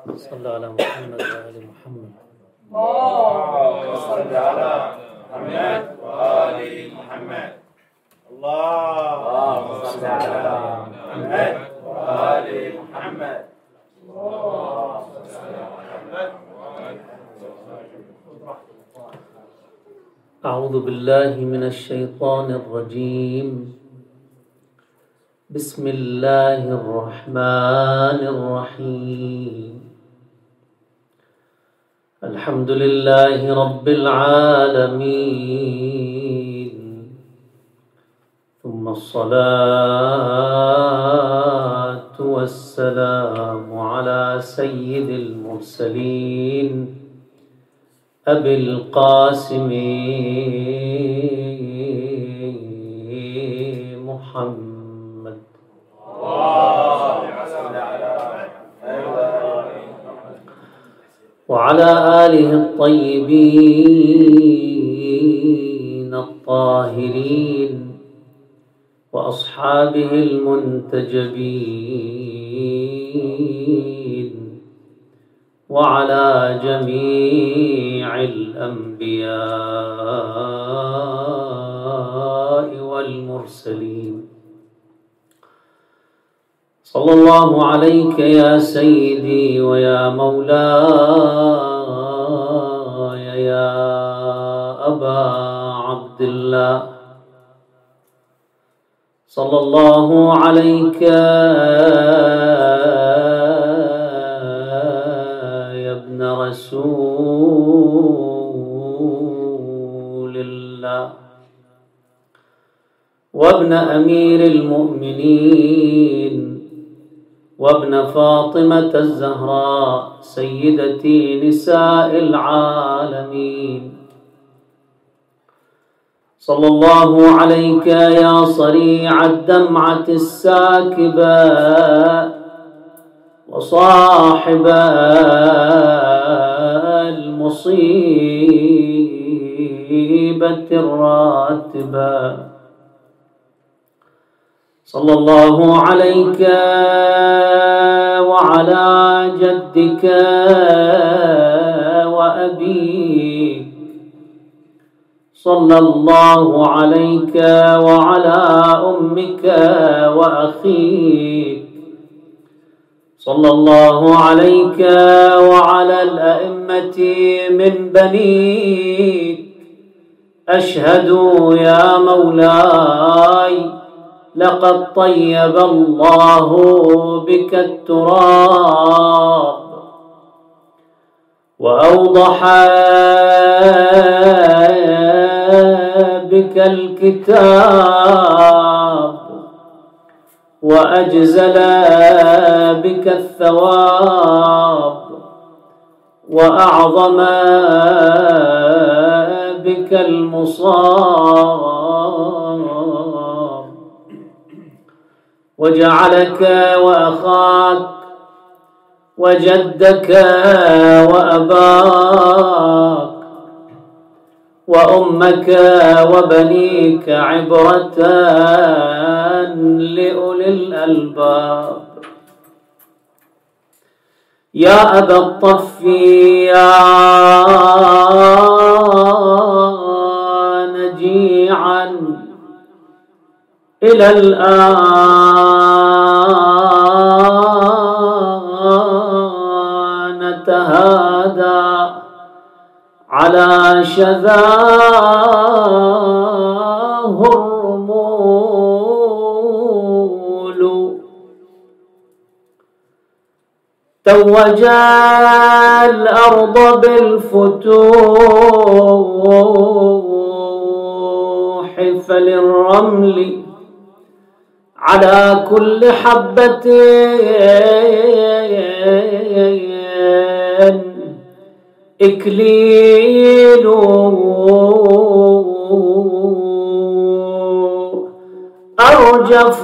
صل على محمد وآل محمد. اللهم صل على محمد وآل محمد. اللهم صل على محمد وآل محمد. اللهم صل على محمد وآل محمد. أعوذ بالله من الشيطان الرجيم. بسم الله الرحمن الرحيم. الحمد لله رب العالمين، ثم الصلاة والسلام على سيد المرسلين أبي القاسم محمد وعلى آله الطيبين الطاهرين وأصحابه المنتجبين وعلى جميع الأنبياء والمرسلين. صلى الله عليك يا سيدي ويا مولاي يا أبا عبد الله. صلى الله عليك يا ابن رسول الله وابن أمير المؤمنين وابن فاطمة الزهراء سيدتي نساء العالمين. صلى الله عليك يا صريع الدمعة الساكبة وصاحب المصيبة الراتبة. صلى الله عليك وعلى جدك وأبيك. صلى الله عليك وعلى أمك وأخيك. صلى الله عليك وعلى الأئمة من بنيك. أشهد يا مولاي لقد طيب الله بك التراب وأوضح بك الكتاب وأجزل بك الثواب وأعظم بك المصاب وجعلك وأخاك وجدك وأباك وأمك وبنيك عبرة لأولي الألباب. يا أبا الطف يا نجيعا إلى الآن تهادى على شذاه الرمول. توج الأرض بالفتوح فللرمل على كل حبة إكليل. أرجف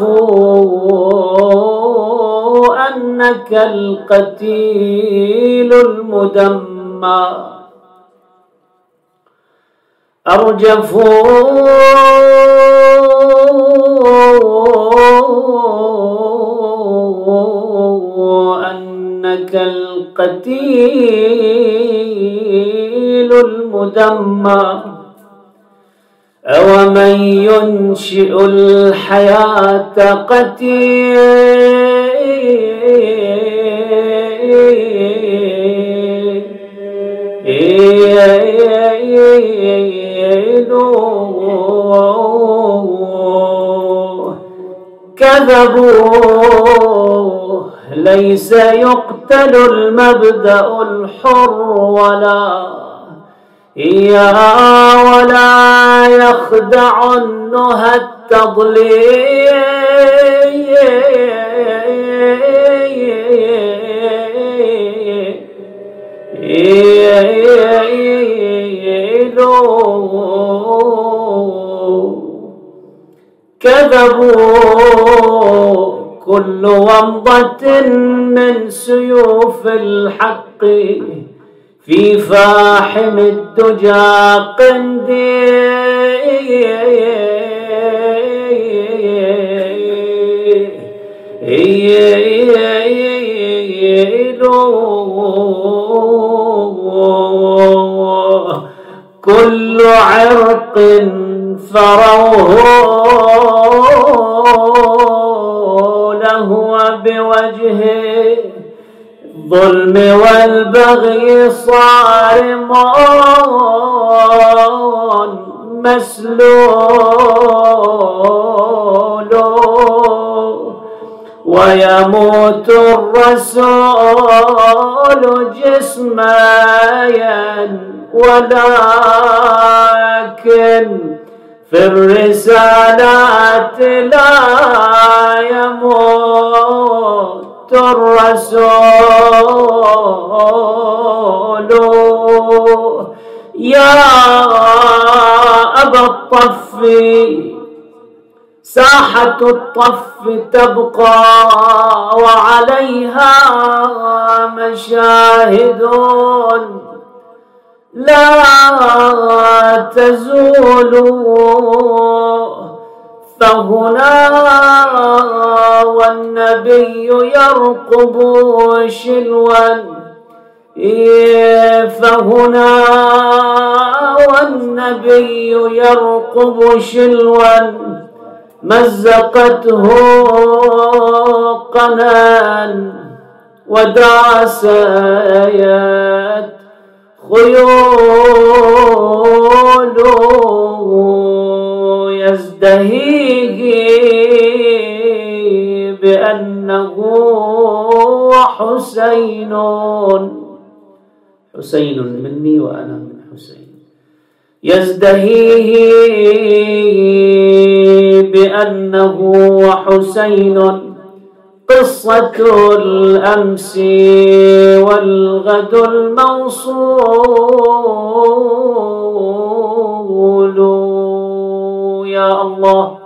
أنك القتيل المدمى. أرجف أن إنك القتيل المدمر أومن ينشئ الحياة كذبوا ليس يقتل المبدأ الحر ولا يخدع النهى كذبوا كل ومضة من سيوف الحق في فاحم الدجى قنديل كل عرق فروه لهو بوجهه الظلم والبغي صارم مسلول ويموت الرسول جسميا ولكن في الرسالات لا يموت الرسول يا أبا الطف ساحة الطف تبقى وعليها مشاهد لا تزول فهنا والنبي يرقب شلوا فهنا والنبي يرقب شلوا مزقته قنان وداسيت خيول يزدهيه بأنه حسين مني وأنا من حسين يزدهيه بأنه حسين قصة الأمس والغد الموصول يا الله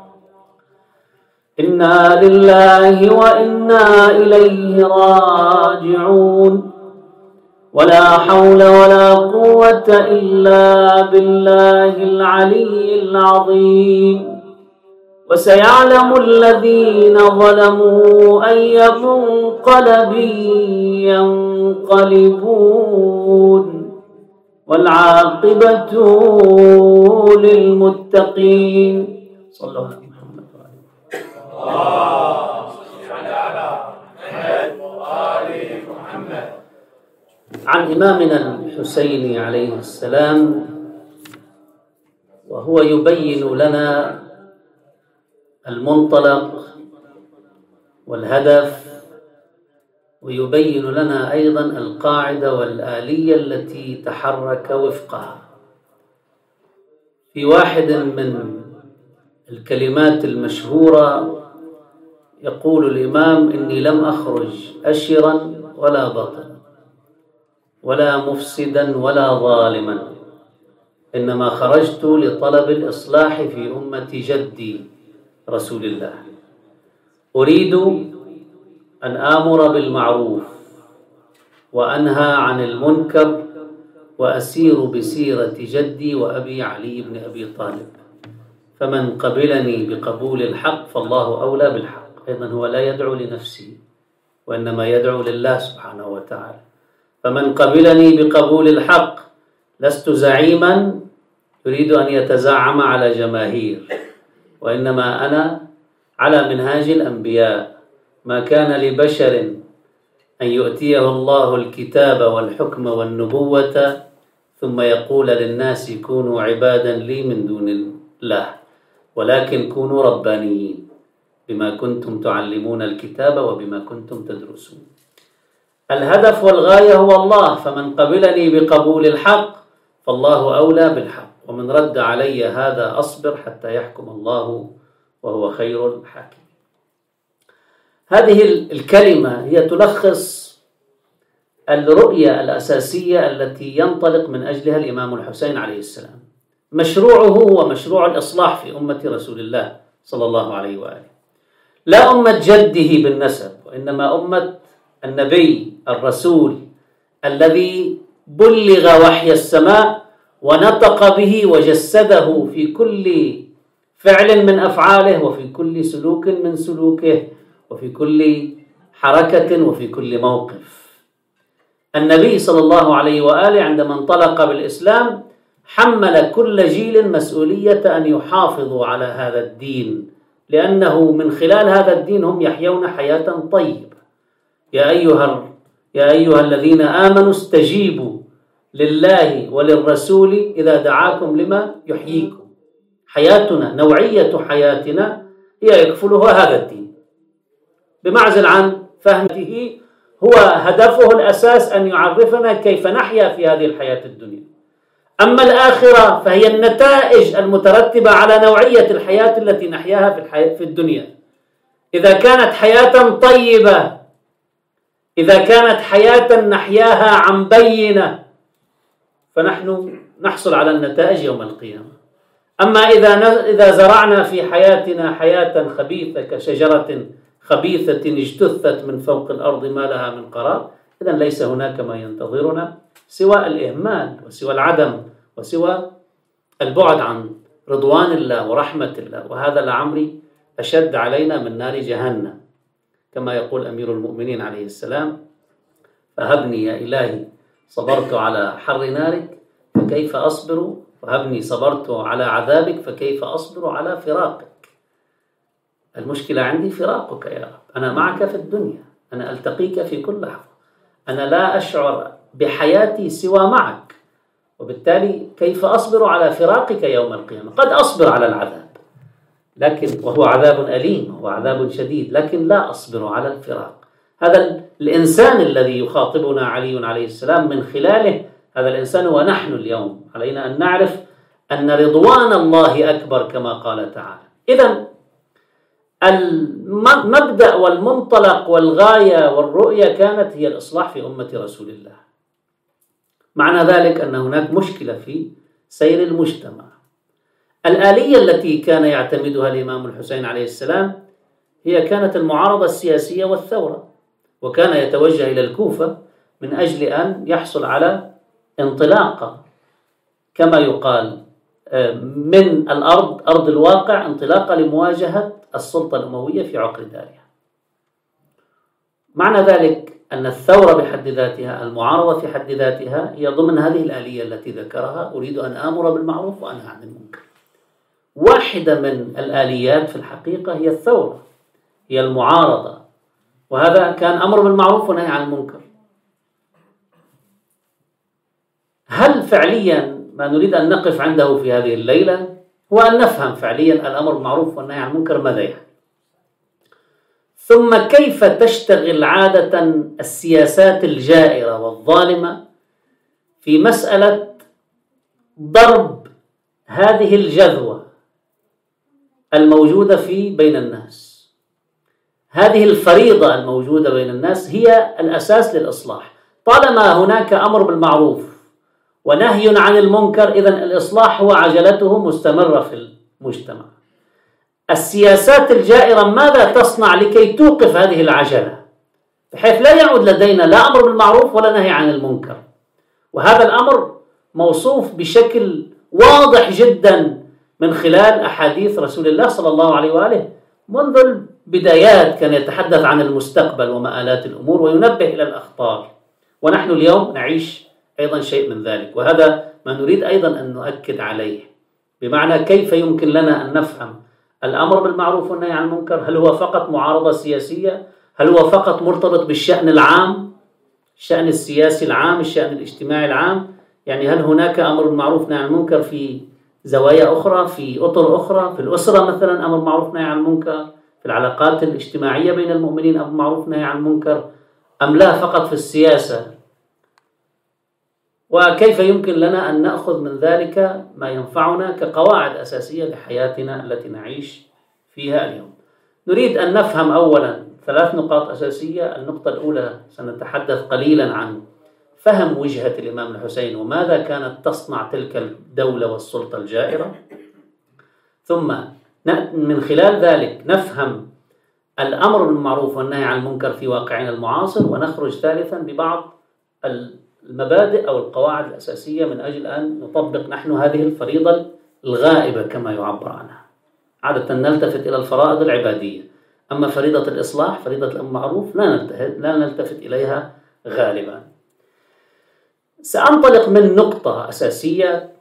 إنا لله وإنا إليه راجعون ولا حول ولا قوة إلا بالله العلي العظيم وسيعلم الذين ظلموا أي منقلب ينقلبون والعاقبة للمتقين صلى الله عليه وسلم عن إمامنا الحسين عليه السلام وهو يبين لنا المنطلق والهدف ويبين لنا أيضا القاعدة والآلية التي تحرك وفقها. في واحد من الكلمات المشهورة يقول الإمام: إني لم أخرج أشرا ولا بطلا ولا مفسدا ولا ظالما، إنما خرجت لطلب الإصلاح في أمة جدي رسول الله، أريد أن آمر بالمعروف وأنهى عن المنكر وأسير بسيرة جدي وأبي علي بن أبي طالب، فمن قبلني بقبول الحق فالله أولى بالحق. أيضا هو لا يدعو لنفسه وإنما يدعو لله سبحانه وتعالى. فمن قبلني بقبول الحق لست زعيما يريد أن يتزعم على جماهير، وإنما أنا على منهاج الأنبياء. ما كان لبشر أن يؤتيه الله الكتاب والحكم والنبوة ثم يقول للناس كونوا عبادا لي من دون الله، ولكن كونوا ربانيين بما كنتم تعلمون الكتاب وبما كنتم تدرسون. الهدف والغاية هو الله، فمن قبلني بقبول الحق فالله أولى بالحق، ومن رد علي هذا أصبر حتى يحكم الله وهو خير الحاكمين. هذه الكلمة هي تلخص الرؤية الأساسية التي ينطلق من أجلها الإمام الحسين عليه السلام. مشروعه هو مشروع الإصلاح في أمة رسول الله صلى الله عليه وآله، لا أمة جده بالنسب، وإنما أمة النبي الرسول الذي بلغ وحي السماء ونطق به وجسده في كل فعل من أفعاله، وفي كل سلوك من سلوكه، وفي كل حركة، وفي كل موقف. النبي صلى الله عليه وآله عندما انطلق بالإسلام حمل كل جيل مسؤولية أن يحافظوا على هذا الدين، لأنه من خلال هذا الدين هم يحيون حياة طيبة. يا أيها الذين آمنوا استجيبوا لله وللرسول إذا دعاكم لما يحييكم. حياتنا، نوعية حياتنا هي يكفلها هذا الدين، بمعزل عن فهمته. هو هدفه الأساس أن يعرفنا كيف نحيا في هذه الحياة الدنيا. أما الآخرة فهي النتائج المترتبة على نوعية الحياة التي نحياها في الدنيا. إذا كانت حياة طيبة، إذا كانت حياة نحياها عن بينة، فنحن نحصل على النتائج يوم القيامة. أما إذا زرعنا في حياتنا حياة خبيثة كشجرة خبيثة اجتثت من فوق الأرض ما لها من قرار، إذن ليس هناك ما ينتظرنا سوى الإهمال وسوى العدم وسوى البعد عن رضوان الله ورحمة الله، وهذا لعمري أشد علينا من نار جهنم، كما يقول أمير المؤمنين عليه السلام: فهبني يا إلهي صبرت على حر نارك فكيف أصبر، وهبني صبرت على عذابك فكيف أصبر على فراقك. المشكلة عندي فراقك يا رب. أنا معك في الدنيا، أنا ألتقيك في كل لحظة، أنا لا أشعر بحياتي سوى معك، وبالتالي كيف أصبر على فراقك يوم القيامة؟ قد أصبر على العذاب، لكن وهو عذاب أليم وهو عذاب شديد، لكن لا أصبر على الفراق. هذا الإنسان الذي يخاطبنا علي عليه السلام من خلاله، هذا الإنسان هو نحن اليوم. علينا أن نعرف أن رضوان الله أكبر كما قال تعالى. إذن المبدأ والمنطلق والغاية والرؤية كانت هي الإصلاح في أمة رسول الله. معنى ذلك أن هناك مشكلة في سير المجتمع. الآلية التي كان يعتمدها الإمام الحسين عليه السلام هي كانت المعارضة السياسية والثورة، وكان يتوجه إلى الكوفة من أجل أن يحصل على انطلاقة، كما يقال، من أرض الواقع، انطلاقة لمواجهة السلطة الأموية في عقر دارها. معنى ذلك أن الثورة بحد ذاتها، المعارضة في حد ذاتها، هي ضمن هذه الآلية التي ذكرها: أريد أن آمر بالمعروف وأنهى عن المنكر. واحدة من الآليات في الحقيقة هي الثورة، هي المعارضة، وهذا كان أمر بالمعروف ونهي عن المنكر. هل فعليا ما نريد أن نقف عنده في هذه الليلة هو أن نفهم فعليا الأمر بالمعروف والنهي عن المنكر ماذا يعني، ثم كيف تشتغل عادة السياسات الجائرة والظالمة في مسألة ضرب هذه الجذوة الموجودة بين الناس. هذه الفريضة الموجودة بين الناس هي الأساس للإصلاح. طالما هناك أمر بالمعروف ونهي عن المنكر، إذن الإصلاح هو عجلته مستمرة في المجتمع. السياسات الجائرة ماذا تصنع لكي توقف هذه العجلة، بحيث لا يعود لدينا لا أمر بالمعروف ولا نهي عن المنكر؟ وهذا الأمر موصوف بشكل واضح جدا من خلال أحاديث رسول الله صلى الله عليه وآله منذ بدايات كان يتحدث عن المستقبل ومآلات الأمور وينبه إلى الأخطار، ونحن اليوم نعيش أيضا شيء من ذلك، وهذا ما نريد أيضا أن نؤكد عليه، بمعنى كيف يمكن لنا أن نفهم الأمر بالمعروف والنهي عن المنكر. هل هو فقط معارضة سياسية؟ هل هو فقط مرتبط بالشأن العام، الشأن السياسي العام، الشأن الاجتماعي العام؟ يعني هل هناك أمر بالمعروف والنهي عن المنكر في زوايا أخرى، في أطر أخرى، في الأسرة مثلا أمر بالمعروف والنهي عن المنكر، في العلاقات الاجتماعية بين المؤمنين أمر بالمعروف والنهي عن المنكر، أم لا فقط في السياسة؟ وكيف يمكن لنا أن نأخذ من ذلك ما ينفعنا كقواعد أساسية لحياتنا التي نعيش فيها اليوم؟ نريد أن نفهم أولا 3 نقاط أساسية. النقطة الأولى سنتحدث قليلا عن فهم وجهة الإمام الحسين وماذا كانت تصنع تلك الدولة والسلطة الجائرة، ثم من خلال ذلك نفهم الأمر بالمعروف والنهي عن المنكر في واقعنا المعاصر، ونخرج ثالثا ببعض المبادئ أو القواعد الأساسية من أجل أن نطبق نحن هذه الفريضة الغائبة كما يعبر عنها. عادة نلتفت إلى الفرائض العبادية، أما فريضة الإصلاح، فريضة المعروف لا نلتفت إليها غالبا. سأنطلق من نقطة أساسية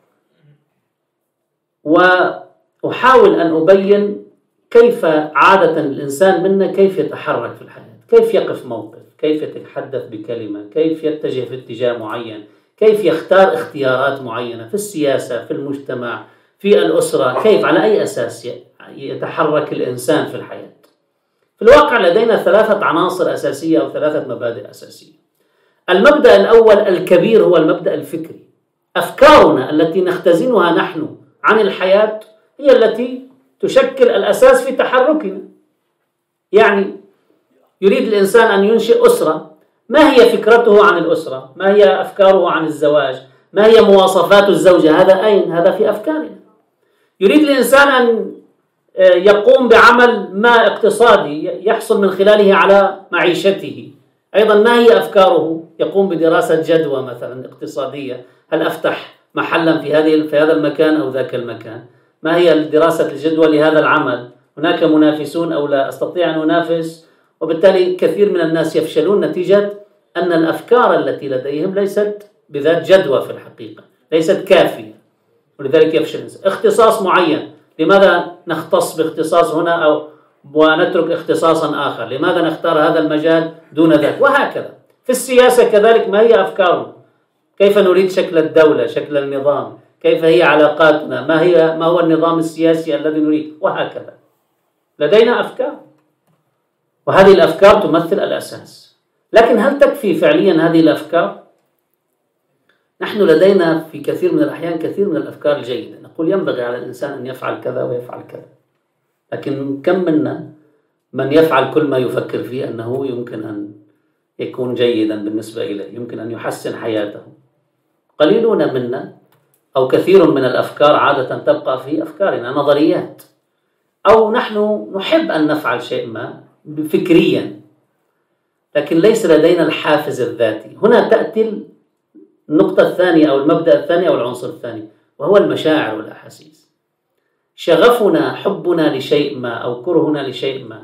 وأحاول أن أبين كيف عادة الإنسان منا كيف يتحرك في الحياة، كيف يقف موقف، كيف يتحدث بكلمة، كيف يتجه في اتجاه معين، كيف يختار اختيارات معينة في السياسة، في المجتمع، في الأسرة، كيف على أي أساس يتحرك الإنسان في الحياة. في الواقع لدينا 3 عناصر أساسية أو 3 مبادئ أساسية. المبدأ الأول الكبير هو المبدأ الفكري. أفكارنا التي نختزنها نحن عن الحياة هي التي تشكل الأساس في تحركنا. يعني يريد الإنسان أن ينشئ أسرة، ما هي فكرته عن الأسرة؟ ما هي أفكاره عن الزواج؟ ما هي مواصفات الزوجة؟ هذا أين؟ هذا في أفكارنا. يريد الإنسان أن يقوم بعمل ما اقتصادي يحصل من خلاله على معيشته، أيضا ما هي أفكاره؟ يقوم بدراسة جدوى مثلا اقتصادية، هل أفتح محلا في هذا المكان أو ذاك المكان؟ ما هي دراسة الجدوى لهذا العمل؟ هناك منافسون أو لا أستطيع أن أنافس؟ وبالتالي كثير من الناس يفشلون نتيجة أن الأفكار التي لديهم ليست بذات جدوى في الحقيقة، ليست كافية، ولذلك يفشل. اختصاص معين، لماذا نختص باختصاص هنا ونترك اختصاصا آخر؟ لماذا نختار هذا المجال دون ذاك؟ وهكذا. في السياسة كذلك، ما هي أفكارنا؟ كيف نريد شكل الدولة، شكل النظام؟ كيف هي علاقاتنا؟ ما هو النظام السياسي الذي نريد؟ وهكذا. لدينا أفكار، وهذه الأفكار تمثل الأساس. لكن هل تكفي فعليا هذه الأفكار؟ نحن لدينا في كثير من الأحيان كثير من الأفكار الجيدة، نقول ينبغي على الإنسان أن يفعل كذا ويفعل كذا، لكن كم منا من يفعل كل ما يفكر فيه أنه يمكن أن يكون جيدا بالنسبة إليه، يمكن أن يحسن حياته؟ قليلون منا، أو كثير من الأفكار عادة تبقى في أفكارنا نظريات، أو نحن نحب أن نفعل شيء ما فكريا، لكن ليس لدينا الحافز الذاتي. هنا تأتي النقطة الثانية أو المبدأ الثاني أو العنصر الثاني، وهو المشاعر والأحاسيس. شغفنا، حبنا لشيء ما أو كرهنا لشيء ما،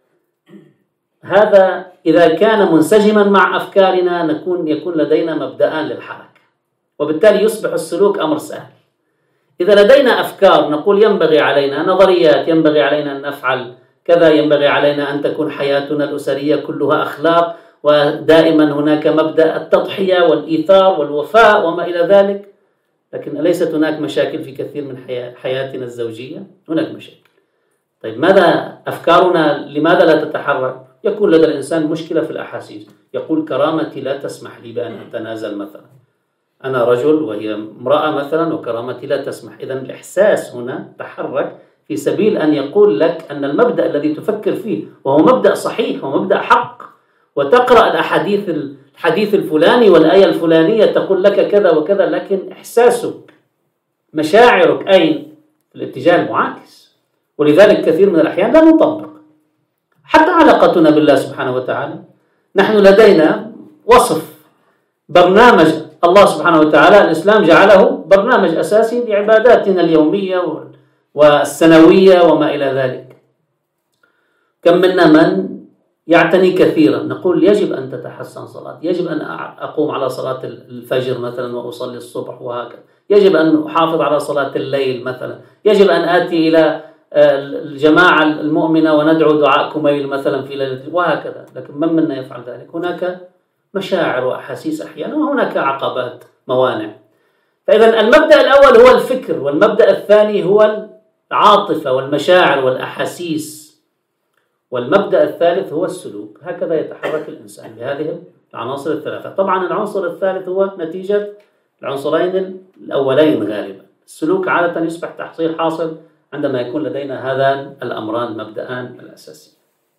هذا إذا كان منسجما مع أفكارنا يكون لدينا مبدأان للحركة، وبالتالي يصبح السلوك أمر سهل. إذا لدينا أفكار نقول ينبغي علينا، نظريات ينبغي علينا أن نفعل كذا، ينبغي علينا أن تكون حياتنا الأسرية كلها أخلاق، ودائما هناك مبدأ التضحية والإيثار والوفاء وما إلى ذلك، لكن أليست هناك مشاكل في كثير من حياتنا الزوجية؟ هناك مشاكل. طيب ماذا أفكارنا؟ لماذا لا تتحرك؟ يكون لدى الإنسان مشكلة في الأحاسيس، يقول كرامتي لا تسمح لي بأن أتنازل مثلا، أنا رجل وهي امرأة مثلا وكرامتي لا تسمح. إذن الإحساس هنا تحرك في سبيل أن يقول لك أن المبدأ الذي تفكر فيه وهو مبدأ صحيح ومبدأ حق، وتقرأ الحديث الفلاني والآية الفلانية تقول لك كذا وكذا، لكن إحساسك مشاعرك أين؟ في الاتجاه المعاكس. ولذلك كثير من الأحيان لا نطبق حتى علاقتنا بالله سبحانه وتعالى. نحن لدينا وصف برنامج الله سبحانه وتعالى، الإسلام جعله برنامج أساسي لعباداتنا اليومية والسنوية وما إلى ذلك، كم منا من يعتني كثيرا، نقول يجب أن تتحسن صلاة، يجب أن أقوم على صلاة الفجر مثلا وأصلي الصبح وهكذا، يجب أن أحافظ على صلاة الليل مثلا، يجب أن آتي إلى الجماعة المؤمنة وندعو دعاء كميل مثلا في ليلة وهكذا. لكن من منا يفعل ذلك؟ هناك مشاعر وأحاسيس أحيانا، وهناك عقبات موانع. فإذا المبدأ الأول هو الفكر، والمبدأ الثاني هو العاطفة والمشاعر والأحاسيس، والمبدأ الثالث هو السلوك. هكذا يتحرك الإنسان بهذه العناصر الثلاثة. طبعا العنصر الثالث هو نتيجة العنصرين الأولين غالبا. السلوك عادة يصبح تحصيل حاصل عندما يكون لدينا هذان الأمران مبدأان الأساسي.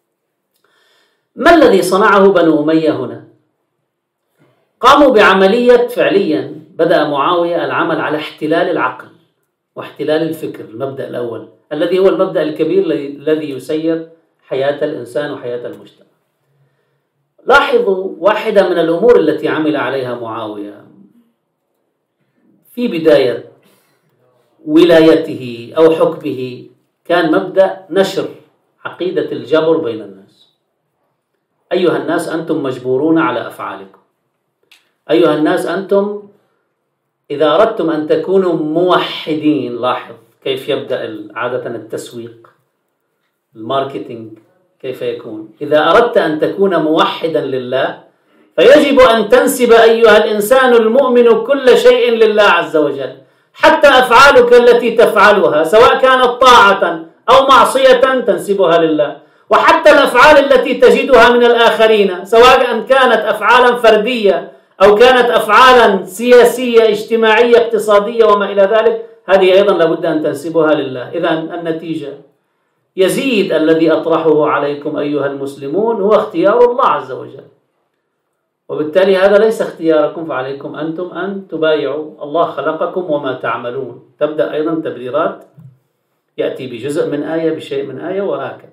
ما الذي صنعه بنو أمية هنا؟ قاموا بعملية فعليا، بدأ معاوية العمل على احتلال العقل واحتلال الفكر، المبدأ الأول الذي هو المبدأ الكبير الذي يسير حياة الإنسان وحياة المجتمع. لاحظوا واحدة من الأمور التي عمل عليها معاوية في بداية ولايته أو حكمه، كان مبدأ نشر عقيدة الجبر بين الناس. أيها الناس أنتم مجبورون على أفعالكم، أيها الناس أنتم إذا أردتم أن تكونوا موحدين. لاحظ كيف يبدأ عادة التسويق، الماركتينج كيف يكون. إذا أردت أن تكون موحدا لله فيجب أن تنسب أيها الإنسان المؤمن كل شيء لله عز وجل، حتى أفعالك التي تفعلها سواء كانت طاعة أو معصية تنسبها لله، وحتى الأفعال التي تجدها من الآخرين سواء كانت أفعالا فردية أو كانت أفعالا سياسية اجتماعية اقتصادية وما إلى ذلك، هذه أيضا لابد أن تنسبها لله. إذن النتيجة يزيد الذي أطرحه عليكم أيها المسلمون هو اختيار الله عز وجل، وبالتالي هذا ليس اختياركم، فعليكم أنتم أن تبايعوا الله خلقكم وما تعملون. تبدأ أيضا تبريرات، يأتي بجزء من آية بشيء من آية وهكذا.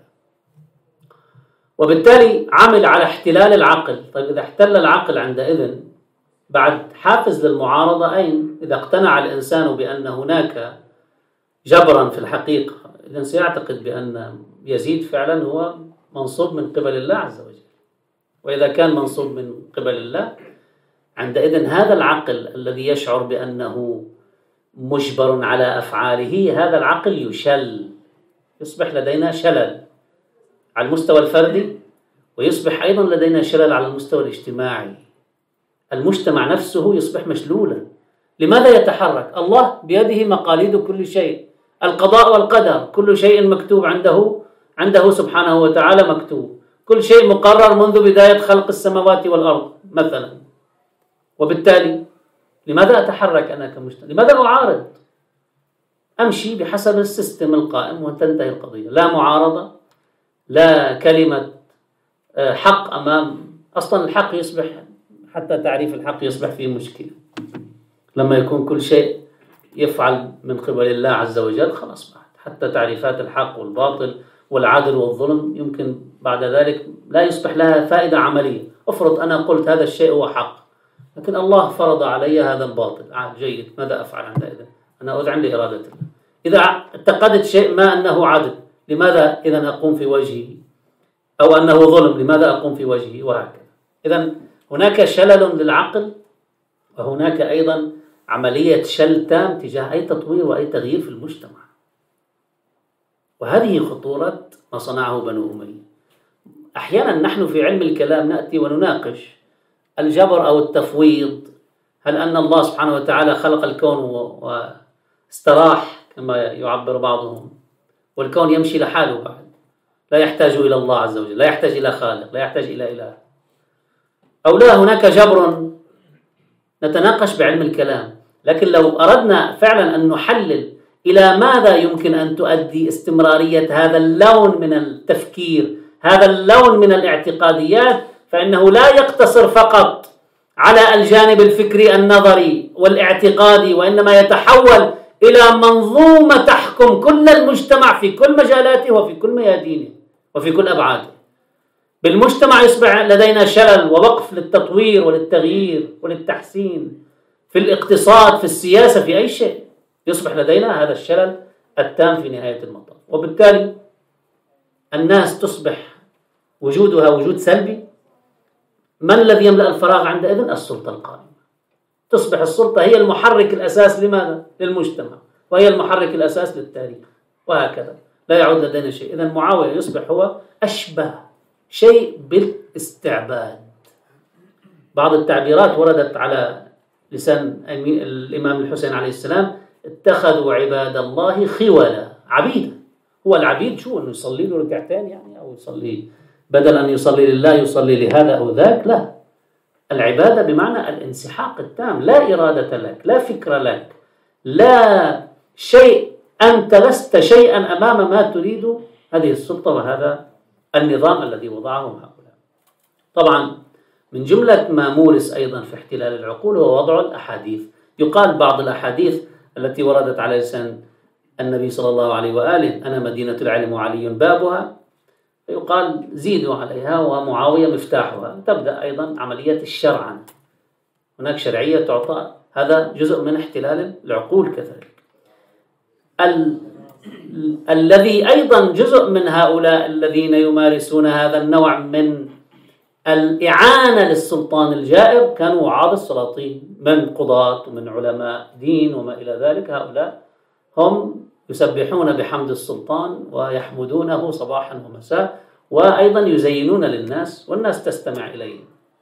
وبالتالي عمل على احتلال العقل. طيب إذا احتل العقل عندئذ بعد حافز للمعارضة أين؟ إذا اقتنع الإنسان بأن هناك جبرا في الحقيقة، إذن سيعتقد بأن يزيد فعلا هو منصوب من قبل الله عز وجل. وإذا كان منصوب من قبل الله عندئذ هذا العقل الذي يشعر بأنه مجبر على أفعاله، هذا العقل يشل، يصبح لدينا شلل على المستوى الفردي، ويصبح أيضا لدينا شلل على المستوى الاجتماعي. المجتمع نفسه يصبح مشلولا. لماذا يتحرك؟ الله بيده مقاليد كل شيء، القضاء والقدر، كل شيء مكتوب عنده سبحانه وتعالى مكتوب، كل شيء مقرر منذ بداية خلق السماوات والأرض مثلا. وبالتالي لماذا أتحرك أنا كمجتمع؟ لماذا أعارض؟ أمشي بحسب السيستم القائم وتنتهي القضية. لا معارضة، لا كلمة حق أمام. أصلا الحق يصبح، حتى تعريف الحق يصبح فيه مشكلة لما يكون كل شيء يفعل من قبل الله عز وجل. خلاص بعد حتى تعريفات الحق والباطل والعدل والظلم يمكن بعد ذلك لا يصبح لها فائدة عملية. أفرض أنا قلت هذا الشيء هو حق، لكن الله فرض علي هذا الباطل. جيد، ماذا أفعل عندئذ؟ أنا أذعن لإرادة الله. إذا اعتقدت شيء ما أنه عدل، لماذا إذن أقوم في وجهه؟ أو أنه ظلم، لماذا أقوم في وجهه؟ وهكذا. إذن هناك شلل للعقل، وهناك أيضا عملية شل تام تجاه أي تطوير وأي تغيير في المجتمع. وهذه خطورة ما صنعه بنو أمية. أحيانا نحن في علم الكلام نأتي ونناقش الجبر أو التفويض. هل أن الله سبحانه وتعالى خلق الكون واستراح كما يعبر بعضهم، والكون يمشي لحاله بعد، لا يحتاج إلى الله عز وجل، لا يحتاج إلى خالق، لا يحتاج إلى إله، أو لا هناك جبر؟ نتناقش بعلم الكلام. لكن لو أردنا فعلا أن نحلل إلى ماذا يمكن أن تؤدي استمرارية هذا اللون من التفكير، هذا اللون من الاعتقاديات، فإنه لا يقتصر فقط على الجانب الفكري النظري والاعتقادي، وإنما يتحول إلى منظومة تحكم كل المجتمع في كل مجالاته وفي كل ميادينه وفي كل أبعاده. بالمجتمع يصبح لدينا شلل ووقف للتطوير وللتغيير وللتحسين، في الاقتصاد، في السياسة، في أي شيء يصبح لدينا هذا الشلل التام في نهاية المطاف. وبالتالي الناس تصبح وجودها وجود سلبي، من الذي يملأ الفراغ عندئذ؟ السلطة القائمة. تصبح السلطة هي المحرك الأساس لماذا؟ للمجتمع، وهي المحرك الأساس للتاريخ، وهكذا لا يعود لدينا شيء. إذن معاوية يصبح هو أشبه شيء بالاستعباد. بعض التعبيرات وردت على لسان الإمام الحسين عليه السلام: اتخذوا عباد الله خولا، عبيدا. هو العبيد شو؟ أنه يصلي له ركعتين يعني، أو يصلي بدل أن يصلي لله يصلي لهذا أو ذاك؟ لا، العبادة بمعنى الانسحاق التام، لا إرادة لك، لا فكرة لك، لا شيء، أنت لست شيئا أمام ما تريد هذه السلطة وهذا النظام الذي وضعهم هؤلاء. طبعا من جملة ما مورس أيضا في احتلال العقول هو وضع الأحاديث. يقال بعض الأحاديث التي وردت على لسان النبي صلى الله عليه وآله: أنا مدينة العلم وعلي بابها، يقال زيدوا عليها ومعاوية مفتاحها. تبدأ أيضا عملية الشرعنة، هناك شرعية تعطى، هذا جزء من احتلال العقول. كذلك الذي أيضا جزء من هؤلاء الذين يمارسون هذا النوع من الإعانة للسلطان الجائر كانوا وعاظ السلاطين من قضاة ومن علماء دين وما إلى ذلك. هؤلاء هم يسبحون بحمد السلطان ويحمدونه صباحا ومساء، وأيضا يزينون للناس والناس تستمع إليه.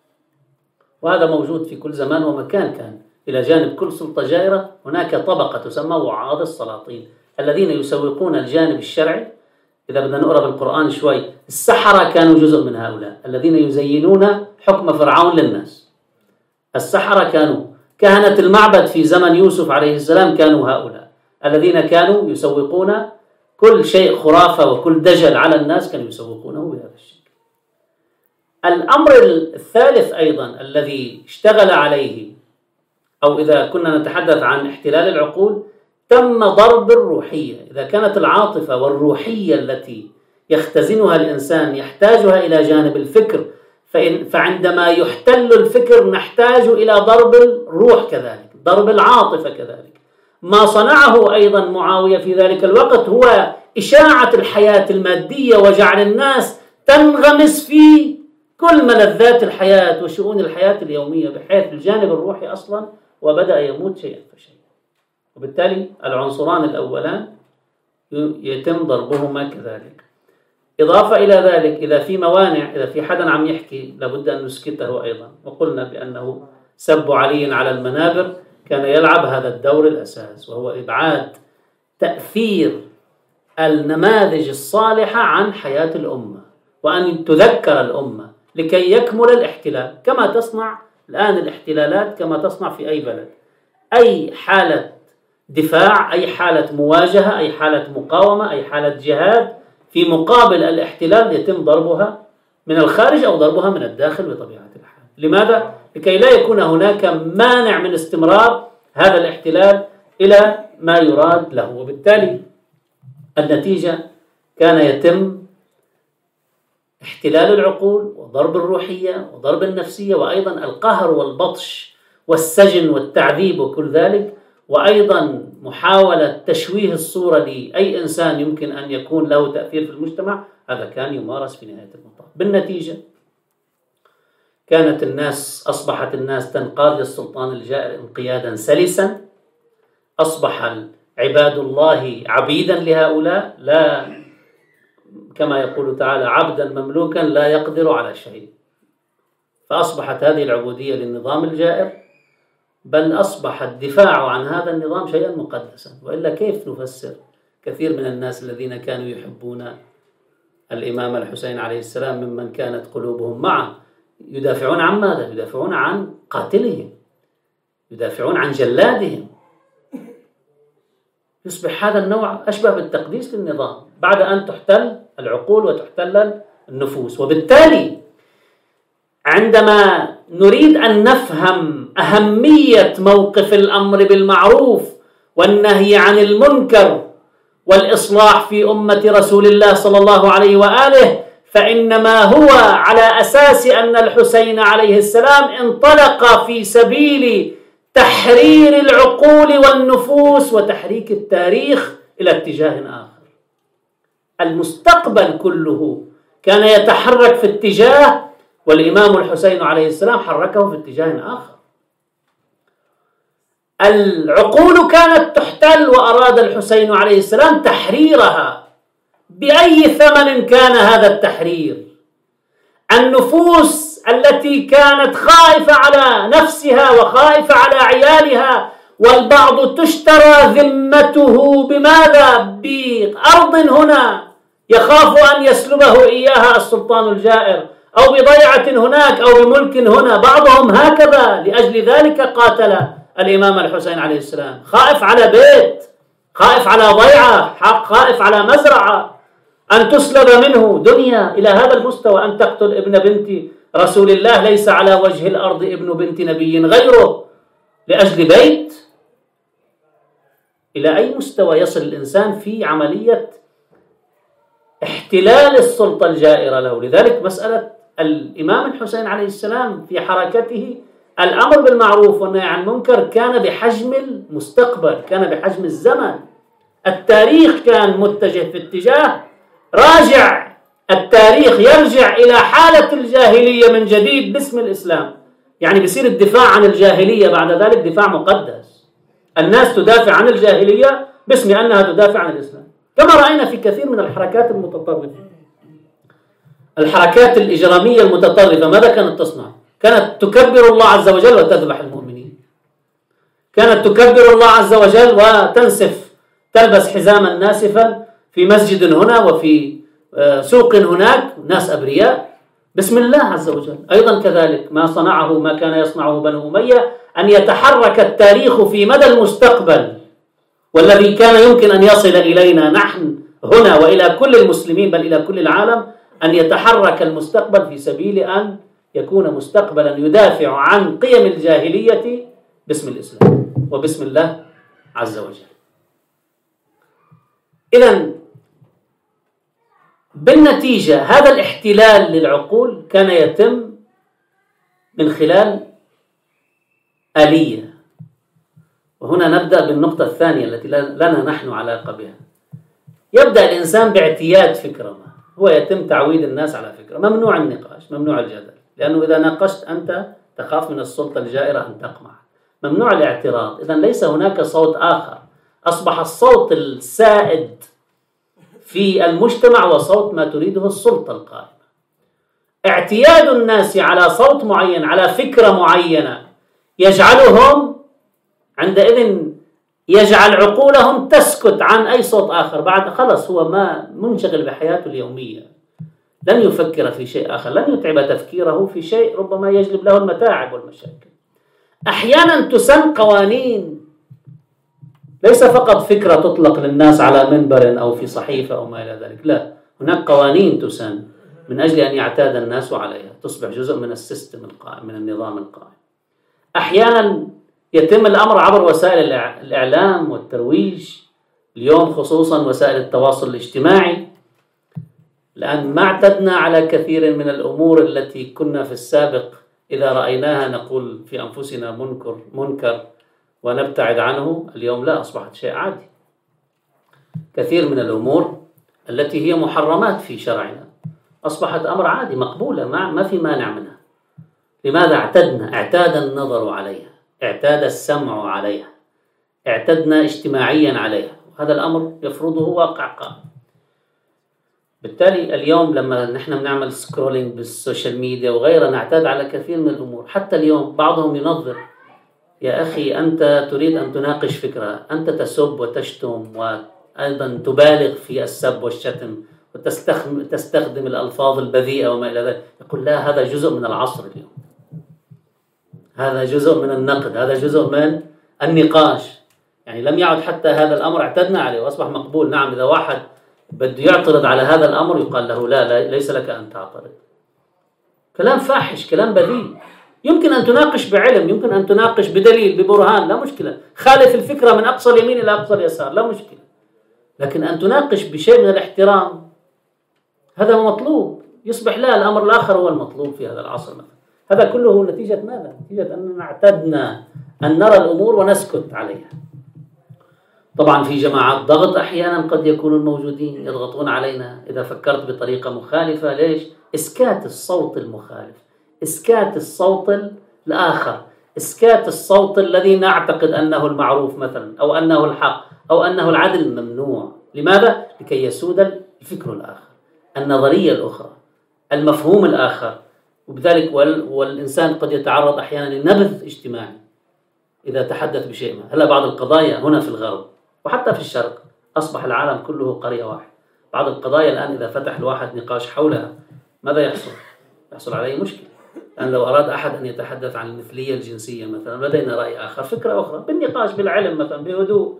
وهذا موجود في كل زمان ومكان. كان إلى جانب كل سلطة جائرة هناك طبقة تسمى وعاظ السلاطين الذين يسوقون الجانب الشرعي. إذا بدنا نقرأ بالقرآن شوي، السحرة كانوا جزء من هؤلاء الذين يزينون حكم فرعون للناس. السحرة كانوا كهنة المعبد في زمن يوسف عليه السلام، كانوا هؤلاء الذين كانوا يسوقون كل شيء خرافة وكل دجل على الناس، كانوا يسوقونه بهذا الشكل. الأمر الثالث أيضا الذي اشتغل عليه، أو إذا كنا نتحدث عن احتلال العقول، تم ضرب الروحية. إذا كانت العاطفة والروحية التي يختزنها الإنسان يحتاجها إلى جانب الفكر، فعندما يحتل الفكر نحتاج إلى ضرب الروح كذلك، ضرب العاطفة كذلك. ما صنعه أيضا معاوية في ذلك الوقت هو إشاعة الحياة المادية وجعل الناس تنغمس في كل ملذات الحياة وشؤون الحياة اليومية، بحيث الجانب الروحي أصلا وبدأ يموت شيئا فشيئا. وبالتالي العنصران الأولان يتم ضربهما كذلك. إضافة إلى ذلك، إذا في موانع، إذا في حدا عم يحكي لابد أن نسكته أيضا. وقلنا بأنه سب علي على المنابر كان يلعب هذا الدور الأساس، وهو إبعاد تأثير النماذج الصالحة عن حياة الأمة، وأن تذكر الأمة لكي يكمل الاحتلال، كما تصنع الآن الاحتلالات، كما تصنع في أي بلد. أي حالة دفاع، أي حالة مواجهة، أي حالة مقاومة، أي حالة جهاد في مقابل الاحتلال يتم ضربها من الخارج أو ضربها من الداخل بطبيعة الحال. لماذا؟ لكي لا يكون هناك مانع من استمرار هذا الاحتلال إلى ما يراد له. وبالتالي النتيجة كان يتم احتلال العقول وضرب الروحية وضرب النفسية، وأيضا القهر والبطش والسجن والتعذيب وكل ذلك، وأيضا محاولة تشويه الصورة لأي إنسان يمكن أن يكون له تأثير في المجتمع. هذا كان يمارس في نهاية المطاف. بالنتيجة كانت أصبحت الناس تنقاد للسلطان الجائر انقيادا سلسا. أصبح عباد الله عبيدا لهؤلاء، لا كما يقول تعالى: عبدا مملوكا لا يقدر على شيء. فأصبحت هذه العبودية للنظام الجائر، بل أصبح الدفاع عن هذا النظام شيئا مقدسا. وإلا كيف نفسر كثير من الناس الذين كانوا يحبون الإمام الحسين عليه السلام ممن كانت قلوبهم معه يدافعون عن ماذا؟ يدافعون عن قاتلهم، يدافعون عن جلادهم. يصبح هذا النوع أشبه بالتقديس للنظام بعد أن تحتل العقول وتحتل النفوس. وبالتالي عندما نريد أن نفهم أهمية موقف الأمر بالمعروف والنهي عن المنكر والإصلاح في أمة رسول الله صلى الله عليه وآله، فإنما هو على أساس أن الحسين عليه السلام انطلق في سبيل تحرير العقول والنفوس وتحريك التاريخ إلى اتجاه آخر. المستقبل كله كان يتحرك في اتجاه، والإمام الحسين عليه السلام حركه في اتجاه آخر. العقول كانت تحتل، وأراد الحسين عليه السلام تحريرها بأي ثمن كان هذا التحرير. النفوس التي كانت خائفة على نفسها وخائفة على عيالها، والبعض تشترى ذمته بماذا؟ بأرض هنا يخاف أن يسلبه إياها السلطان الجائر، أو بضيعة هناك، أو بملك هنا. بعضهم هكذا، لأجل ذلك قاتل الإمام الحسين عليه السلام، خائف على بيت، خائف على ضيعة، خائف على مزرعة، أن تسلب منه دنيا إلى هذا المستوى، أن تقتل ابن بنت رسول الله، ليس على وجه الأرض ابن بنت نبي غيره، لأجل بيت. إلى أي مستوى يصل الإنسان في عملية احتلال السلطة الجائرة له؟ لذلك مسألة الإمام الحسين عليه السلام في حركته الأمر بالمعروف والنهي عن المنكر كان بحجم المستقبل، كان بحجم الزمن. التاريخ كان متجه في اتجاه راجع، التاريخ يرجع إلى حالة الجاهلية من جديد باسم الإسلام. يعني بيصير الدفاع عن الجاهلية بعد ذلك دفاع مقدس، الناس تدافع عن الجاهلية باسم أنها تدافع عن الإسلام، كما رأينا في كثير من الحركات المتطرفة. الحركات الإجرامية المتطرفة ماذا كانت تصنع؟ كانت تكبر الله عز وجل وتذبح المؤمنين، كانت تكبر الله عز وجل وتنسف، تلبس حزاما ناسفا في مسجد هنا وفي سوق هناك، ناس أبرياء بسم الله عز وجل. أيضا كذلك ما كان يصنعه بنو أمية، أن يتحرك التاريخ في مدى المستقبل، والذي كان يمكن أن يصل إلينا نحن هنا وإلى كل المسلمين بل إلى كل العالم، أن يتحرك المستقبل في سبيل أن يكون مستقبلا يدافع عن قيم الجاهلية باسم الإسلام وباسم الله عز وجل. إذن بالنتيجة هذا الاحتلال للعقول كان يتم من خلال آلية. وهنا نبدأ بالنقطة الثانية التي لنا نحن علاقة بها. يبدأ الإنسان باعتياد فكرة ما، هو يتم تعويد الناس على فكرة، ممنوع النقاش، ممنوع الجدل، لأنه إذا ناقشت أنت تخاف من السلطة الجائرة أن تقمع. ممنوع الاعتراض، إذن ليس هناك صوت آخر، أصبح الصوت السائد في المجتمع وصوت ما تريده السلطة القائمة. اعتياد الناس على صوت معين، على فكرة معينة، يجعلهم عندئذ يجعل عقولهم تسكت عن أي صوت آخر. بعد خلص هو ما منشغل بحياته اليومية، لن يفكر في شيء آخر، لن يتعب تفكيره في شيء ربما يجلب له المتاعب والمشاكل. أحيانا تسن قوانين، ليس فقط فكرة تطلق للناس على منبر أو في صحيفة أو ما إلى ذلك، لا، هناك قوانين تسن من أجل أن يعتاد الناس عليها، تصبح جزء من السيستم القائم، من النظام القائم. أحيانا يتم الأمر عبر وسائل الإعلام والترويج، اليوم خصوصا وسائل التواصل الاجتماعي، لأن ما اعتدنا على كثير من الأمور التي كنا في السابق إذا رأيناها نقول في أنفسنا منكر ونبتعد عنه، اليوم لا، أصبحت شيء عادي. كثير من الأمور التي هي محرمات في شرعنا أصبحت أمر عادي مقبولة، ما في مانع منها. لماذا؟ اعتاد النظر عليها، اعتاد السمع عليها، اعتدنا اجتماعيا عليها، وهذا الأمر يفرضه واقع قائم. بالتالي اليوم لما نحن بنعمل سكرولينج بالسوشيال ميديا وغيرها نعتاد على كثير من الأمور. حتى اليوم بعضهم ينظر، يا أخي أنت تريد أن تناقش فكرة، أنت تسب وتشتم وأيضا تبالغ في السب والشتم وتستخدم الألفاظ البذيئة وما إلى ذلك. يقول لا، هذا جزء من العصر اليوم، هذا جزء من النقد، هذا جزء من النقاش. يعني لم يعد حتى هذا الأمر اعتدنا عليه وأصبح مقبول. نعم، إذا واحد بده يعترض على هذا الأمر يقال له لا ليس لك أن تعترض. كلام فاحش، كلام بذيء. يمكن أن تناقش بعلم، يمكن أن تناقش بدليل ببرهان، لا مشكلة، خالف الفكرة من أقصى اليمين إلى أقصى اليسار، لا مشكلة. لكن أن تناقش بشيء من الاحترام هذا مطلوب. يصبح لا، الأمر الآخر هو المطلوب في هذا العصر مثلا. هذا كله نتيجة ماذا؟ نتيجة أننا اعتدنا أن نرى الأمور ونسكت عليها. طبعا في جماعات ضغط أحيانا قد يكونوا موجودين يضغطون علينا إذا فكرت بطريقة مخالفة. ليش؟ إسكات الصوت المخالف، إسكات الصوت الآخر، إسكات الصوت الذي نعتقد أنه المعروف مثلا أو أنه الحق أو أنه العدل ممنوع. لماذا؟ لكي يسود الفكر الآخر، النظرية الأخرى، المفهوم الآخر. وبذلك والإنسان قد يتعرض أحيانا لنبذ اجتماعي إذا تحدث بشيء ما. هلا بعض القضايا هنا في الغرب وحتى في الشرق أصبح العالم كله قرية واحد. بعض القضايا الآن إذا فتح الواحد نقاش حولها ماذا يحصل؟ يحصل عليه مشكلة. لأن لو أراد أحد أن يتحدث عن المثلية الجنسية مثلا لدينا رأي آخر، فكرة أخرى، بالنقاش بالعلم مثلا بهدوء،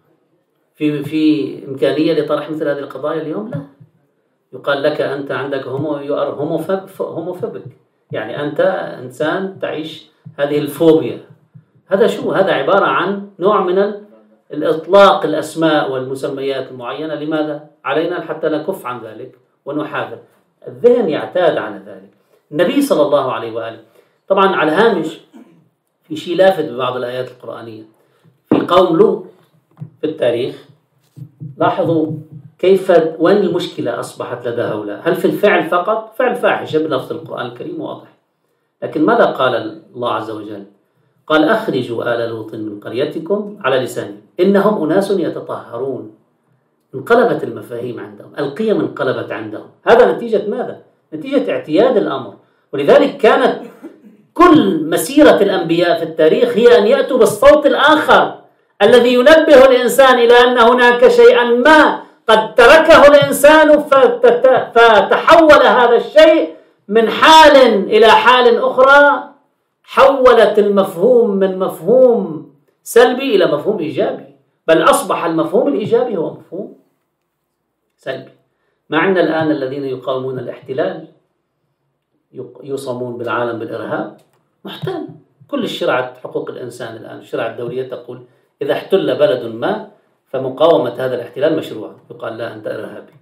في إمكانية لطرح مثل هذه القضايا اليوم؟ لا. يقال لك أنت عندك هوموفوبيك، يعني أنت إنسان تعيش هذه الفوبيا. هذا شو؟ هذا عبارة عن نوع من الإطلاق الأسماء والمسميات المعينة. لماذا؟ علينا حتى نكف عن ذلك ونحاذر. الذهن يعتاد على ذلك. النبي صلى الله عليه وآله طبعا على الهامش في شيء لافت ببعض الآيات القرآنية في قوم لوط في التاريخ. لاحظوا كيف وين المشكلة أصبحت لدى هؤلاء. هل في الفعل فقط؟ فعل فاحش بلفظ القرآن الكريم واضح، لكن ماذا قال الله عز وجل؟ قال أخرجوا آل لوط من قريتكم على لسانه إنهم أناس يتطهرون. انقلبت المفاهيم عندهم، القيم انقلبت عندهم. هذا نتيجة ماذا؟ نتيجة اعتياد الأمر. ولذلك كانت كل مسيرة الأنبياء في التاريخ هي أن يأتوا بالصوت الآخر الذي ينبه الإنسان إلى أن هناك شيئا ما قد تركه الإنسان فتحول هذا الشيء من حال إلى حال أخرى، حولت المفهوم من مفهوم سلبي إلى مفهوم إيجابي، بل أصبح المفهوم الإيجابي هو مفهوم سلبي. معنا الآن الذين يقاومون الاحتلال يوصمون بالعالم بالإرهاب. محتل كل الشرعة حقوق الإنسان الآن، الشرعة الدولية تقول إذا احتل بلد ما فمقاومة هذا الاحتلال مشروعة. يقال لا أنت إرهابي.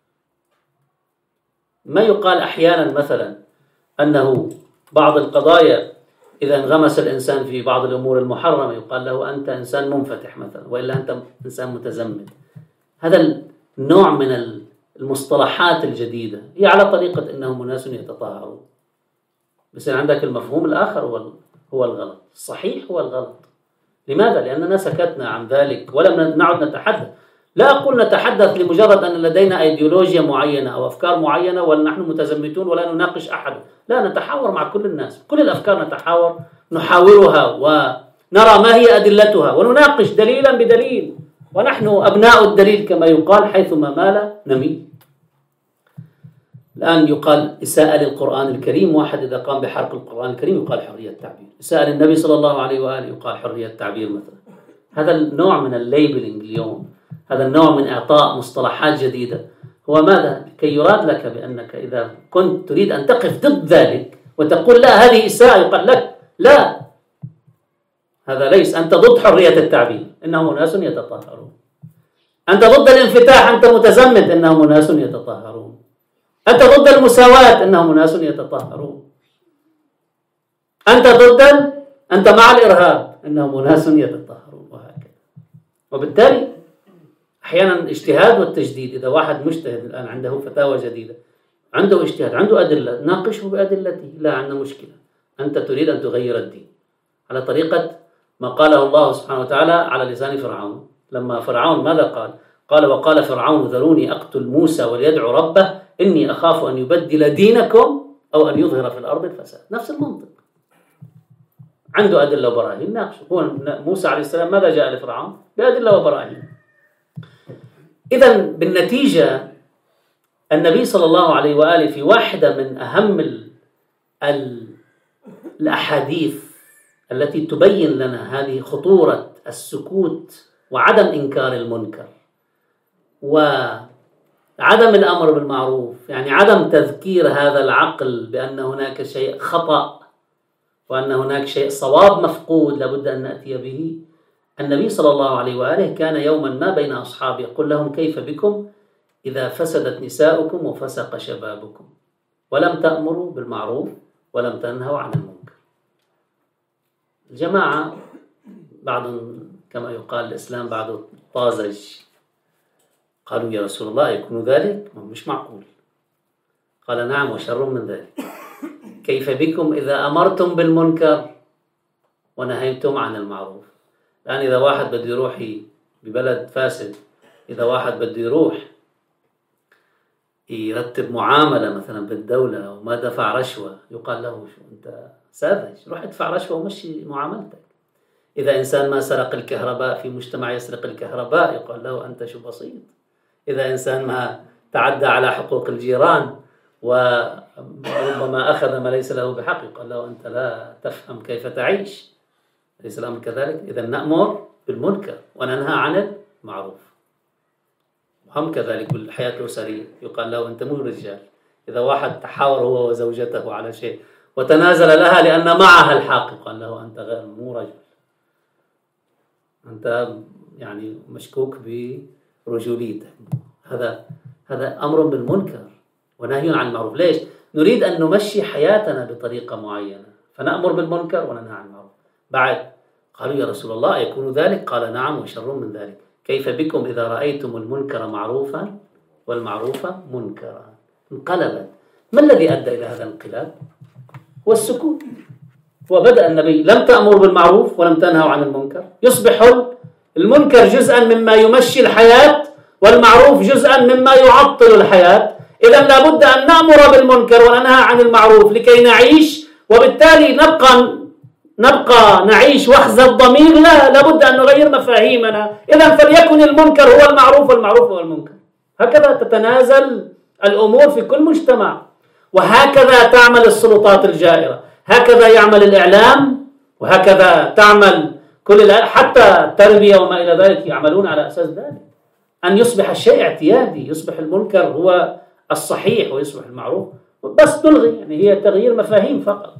ما يقال أحيانا مثلا أنه بعض القضايا إذا انغمس الإنسان في بعض الأمور المحرمة يقال له أنت إنسان منفتح مثلا، وإلا أنت إنسان متزمت. هذا النوع من المصطلحات الجديدة هي على طريقة إنهم أناس يتطهرون. بس عندك المفهوم الآخر هو الغلط، الصحيح هو الغلط. لماذا؟ لأننا سكتنا عن ذلك ولم نعد نتحدث. لا أقول نتحدث لمجرد أن لدينا أيديولوجيا معينة أو أفكار معينة ونحن متزمتون ولا نناقش أحد. لا، نتحاور مع كل الناس، كل الأفكار نحاورها ونرى ما هي أدلتها ونناقش دليلا بدليل، ونحن أبناء الدليل كما يقال، حيثما مال نميل. الآن يقال إساءة للقرآن الكريم، واحد إذا قام بحرق القرآن الكريم يقال حرية التعبير. إساءة للنبي صلى الله عليه وآله يقال حرية التعبير مثلا. هذا النوع من الليبلينج اليوم، هذا النوع من إعطاء مصطلحات جديدة، هو ماذا؟ كي يراد لك بأنك إذا كنت تريد أن تقف ضد ذلك وتقول لا هذه إساءة، يقال لك لا، هذا ليس، أنت ضد حرية التعبير إنهم أناس يتطهرون. أنت ضد الانفتاح، أنت متزمت إنهم أناس يتطهرون. أنت ضد المساواة إنهم أناس يتطهرون. أنت مع الإرهاب إنهم أناس يتطهرون، وهكذا. وبالتالي أحيانا الاجتهاد والتجديد، إذا واحد مجتهد الآن عنده فتاوى جديدة، عنده اجتهاد، عنده أدلة، ناقشه بأدلته، لا عندنا مشكلة. أنت تريد أن تغير الدين على طريقة ما قاله الله سبحانه وتعالى على لسان فرعون. لما فرعون ماذا قال وقال فرعون ذروني أقتل موسى وليدعو ربه إني أخاف أن يبدل دينكم أو أن يظهر في الأرض الفساد. نفس المنطق، عنده أدلة وبراهين، ناقشه. هو موسى عليه السلام ماذا جاء لفرعون؟ بأدلة وبراهين. إذن بالنتيجة النبي صلى الله عليه وآله في واحدة من أهم الأحاديث التي تبين لنا هذه خطورة السكوت وعدم إنكار المنكر وعدم الأمر بالمعروف، يعني عدم تذكير هذا العقل بأن هناك شيء خطأ وأن هناك شيء صواب مفقود لابد أن نأتي به. النبي صلى الله عليه وآله كان يوما ما بين أصحابه يقول لهم كيف بكم إذا فسدت نساؤكم وفسق شبابكم ولم تأمروا بالمعروف ولم تنهوا عن المنكر. الجماعة بعد كما يقال الإسلام بعد طازج. قالوا يا رسول الله يكون ذلك؟ مش معقول. قال نعم وشر من ذلك. كيف بكم إذا أمرتم بالمنكر ونهيتم عن المعروف؟ الآن إذا واحد بده يروح ببلد فاسد، إذا واحد بده يروح يرتب معاملة مثلا بالدولة وما دفع رشوة، يقال له شو أنت ساذج، روح ادفع رشوة ومشي معاملتك. إذا إنسان ما سرق الكهرباء في مجتمع يسرق الكهرباء، يقال له أنت شو بسيط. إذا إنسان ما تعدى على حقوق الجيران وربما أخذ ما ليس له بحق، يقال له أنت لا تفهم كيف تعيش. ليس الأمر كذلك؟ إذا نأمر بالمنكر وننهى عن المعروف. هم كذلك بالحياة الأسرية، يقال له أنت مو رجال. إذا واحد تحاور هو وزوجته على شيء وتنازل لها لأن معها الحق، يقال له أنت غير مو رجل، أنت يعني مشكوك برجوليتك. هذا أمر بالمنكر ونهي عن المعروف. ليش؟ نريد أن نمشي حياتنا بطريقة معينة، فنأمر بالمنكر وننهى عن المعروف. بعد قالوا يا رسول الله يكون ذلك؟ قال نعم وشر من ذلك. كيف بكم إذا رأيتم المنكر معروفا والمعروف منكرا؟ انقلبت. ما الذي أدى إلى هذا الانقلاب؟ هو السكوت. وبدأ النبي لم تأمر بالمعروف ولم تنهوا عن المنكر، يصبح المنكر جزءا مما يمشي الحياة والمعروف جزءا مما يعطل الحياة. إذا لابد أن نأمر بالمنكر وننهى عن المعروف لكي نعيش، وبالتالي نبقى نعيش وخز الضمير. لا، لابد أن نغير مفاهيمنا. إذا فليكن المنكر هو المعروف والمعروف هو المنكر. هكذا تتنازل الأمور في كل مجتمع، وهكذا تعمل السلطات الجائرة، هكذا يعمل الإعلام، وهكذا تعمل حتى التربية وما إلى ذلك يعملون على أساس ذلك، أن يصبح الشيء اعتيادي، يصبح المنكر هو الصحيح ويصبح المعروف بس تلغي، يعني هي تغيير مفاهيم فقط.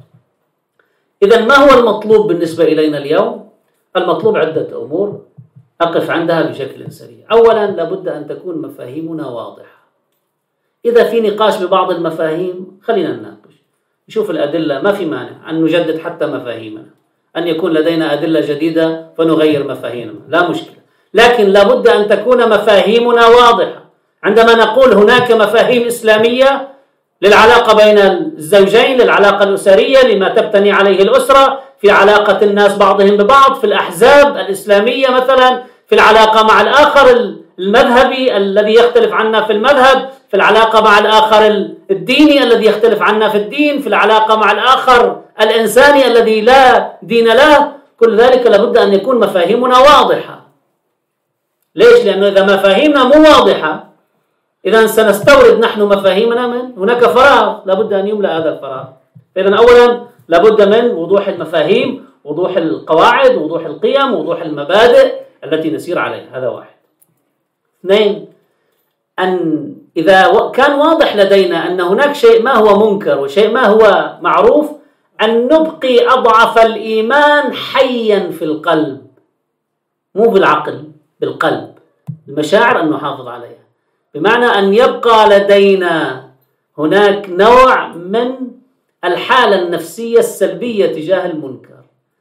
إذا ما هو المطلوب بالنسبة إلينا اليوم؟ المطلوب عدة أمور أقف عندها بشكل سريع. أولا لابد أن تكون مفاهيمنا واضحة. إذا في نقاش ببعض المفاهيم خلينا نناقش، نشوف الأدلة، ما في مانع أن نجدد حتى مفاهيمنا، أن يكون لدينا أدلة جديدة فنغير مفاهيمنا، لا مشكلة. لكن لابد أن تكون مفاهيمنا واضحة. عندما نقول هناك مفاهيم إسلامية للعلاقة بين الزوجين، للعلاقة الأسرية، لما تبتني عليه الأسرة، في علاقة الناس بعضهم ببعض، في الأحزاب الإسلامية مثلا، في العلاقة مع الآخر المذهبي الذي يختلف عنا في المذهب، في العلاقة مع الآخر الديني الذي يختلف عنا في الدين، في العلاقة مع الآخر الإنساني الذي لا دين له. كل ذلك لابد أن يكون مفاهيمنا واضحة. ليش؟ لأنه إذا مفاهيمنا مو واضحة، إذا سنستورد نحن مفاهيمنا من هناك فراغ، لابد أن يملأ هذا الفراغ. إذن أولا لابد من وضوح المفاهيم، وضوح القواعد، وضوح القيم، وضوح المبادئ التي نسير عليها. هذا واحد. اثنين، أن إذا كان واضح لدينا أن هناك شيء ما هو منكر وشيء ما هو معروف، أن نبقي أضعف الإيمان حيا في القلب، مو بالعقل، بالقلب، المشاعر أن نحافظ عليها، بمعنى أن يبقى لدينا هناك نوع من الحالة النفسية السلبية تجاه المنكر.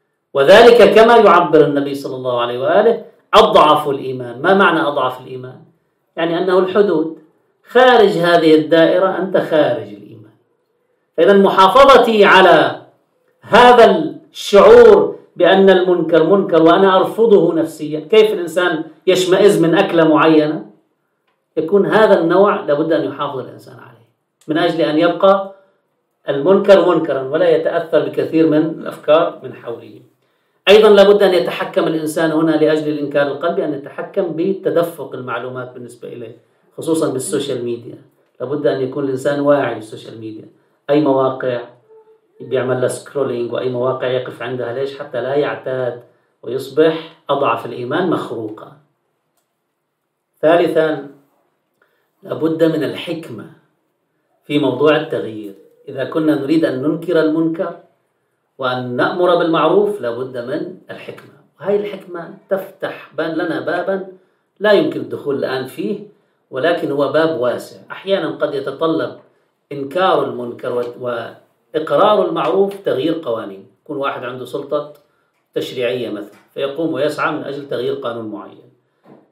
وذلك كما يعبر النبي صلى الله عليه وآله أضعف الإيمان. ما معنى أضعف الإيمان؟ يعني أنه الحدود، خارج هذه الدائرة أنت خارج الإيمان. فإذا محافظتي على هذا الشعور بأن المنكر منكر وأنا أرفضه نفسيا. كيف الإنسان يشمئز من أكلة معينة؟ يكون هذا النوع لابد أن يحافظ الإنسان عليه من أجل أن يبقى المنكر منكرا ولا يتأثر بكثير من الأفكار من حوله. أيضا لابد أن يتحكم الإنسان هنا لأجل الإنكار القلبي، أن يتحكم بتدفق المعلومات بالنسبة إليه، خصوصا بالسوشيال ميديا. لابد أن يكون الإنسان واعي بالسوشيال ميديا، أي مواقع بيعمل له سكرولينج وأي مواقع يقف عندها. ليش؟ حتى لا يعتاد ويصبح أضعف الإيمان مخروقا. ثالثا لابد من الحكمة في موضوع التغيير. إذا كنا نريد أن ننكر المنكر وأن نأمر بالمعروف لابد من الحكمة، وهي الحكمة تفتح لنا بابا لا يمكن الدخول الآن فيه، ولكن هو باب واسع. أحيانا قد يتطلب إنكار المنكر وإقرار المعروف تغيير قوانين. يكون واحد عنده سلطة تشريعية مثلا فيقوم ويسعى من أجل تغيير قانون معين،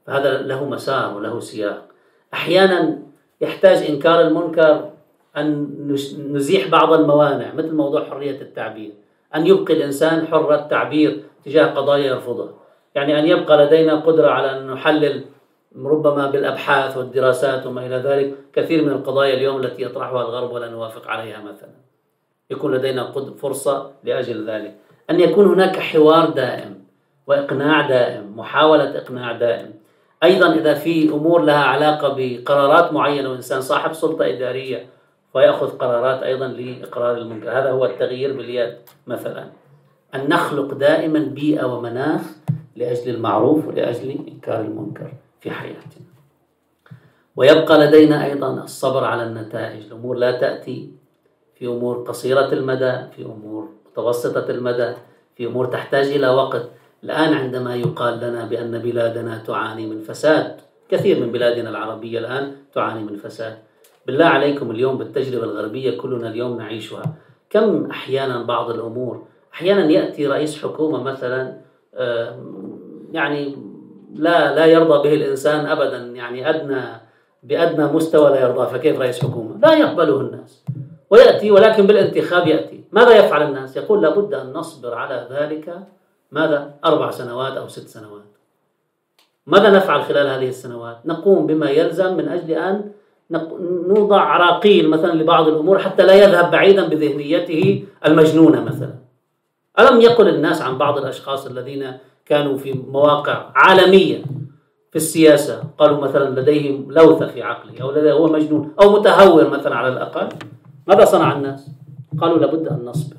فهذا له مسار وله سياق. أحيانا يحتاج إنكار المنكر أن نزيح بعض الموانع، مثل موضوع حرية التعبير، أن يبقي الإنسان حر التعبير تجاه قضايا يرفضها، يعني أن يبقى لدينا قدرة على أن نحلل ربما بالأبحاث والدراسات وما إلى ذلك كثير من القضايا اليوم التي يطرحها الغرب ولا نوافق عليها مثلا، يكون لدينا فرصة لأجل ذلك. أن يكون هناك حوار دائم وإقناع دائم، محاولة إقناع دائم. أيضا إذا في أمور لها علاقة بقرارات معينة وإنسان صاحب سلطة إدارية ويأخذ قرارات أيضا لإقرار المنكر، هذا هو التغيير باليد مثلا. أن نخلق دائما بيئة ومناخ لأجل المعروف ولأجل إنكار المنكر في حياتنا. ويبقى لدينا أيضا الصبر على النتائج. الأمور لا تأتي، في أمور قصيرة المدى، في أمور متوسطة المدى، في أمور تحتاج إلى وقت. الآن عندما يقال لنا بأن بلادنا تعاني من فساد، كثير من بلادنا العربية الآن تعاني من فساد، بالله عليكم اليوم بالتجربة الغربية كلنا اليوم نعيشها، كم أحيانا بعض الأمور، أحيانا يأتي رئيس حكومة مثلا يعني لا يرضى به الإنسان أبدا، يعني بأدنى مستوى لا يرضى، فكيف رئيس حكومة؟ لا يقبله الناس، ويأتي ولكن بالانتخاب يأتي. ماذا يفعل الناس؟ يقول لابد أن نصبر على ذلك ماذا؟ 4 سنوات أو 6 سنوات. ماذا نفعل خلال هذه السنوات؟ نقوم بما يلزم من أجل أن نوضع عراقيل مثلا لبعض الأمور حتى لا يذهب بعيدا بذهنيته المجنونة مثلا. ألم يقل الناس عن بعض الأشخاص الذين كانوا في مواقع عالمية في السياسة، قالوا مثلا لديهم لوثة في عقله، أو لديه هو مجنون أو متهور مثلا على الأقل. ماذا صنع الناس؟ قالوا لابد أن نصبر.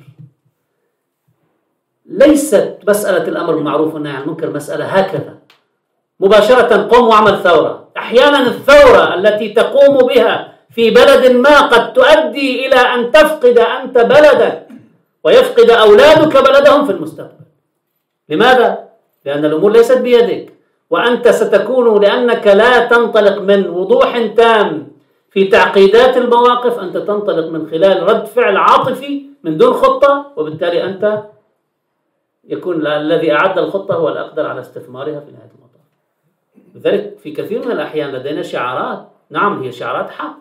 ليست مسألة الأمر بالمعروف والنهي عن المنكر مسألة هكذا مباشرة قم واعمل ثورة. أحيانا الثورة التي تقوم بها في بلد ما قد تؤدي إلى أن تفقد أنت بلدك ويفقد أولادك بلدهم في المستقبل. لماذا؟ لأن الأمور ليست بيدك، وأنت ستكون لأنك لا تنطلق من وضوح تام في تعقيدات المواقف، أنت تنطلق من خلال رد فعل عاطفي من دون خطة، وبالتالي أنت يكون الذي أعد الخطة هو الأقدر على استثمارها في نهاية المطاف. لذلك في كثير من الأحيان لدينا شعارات، نعم هي شعارات حق،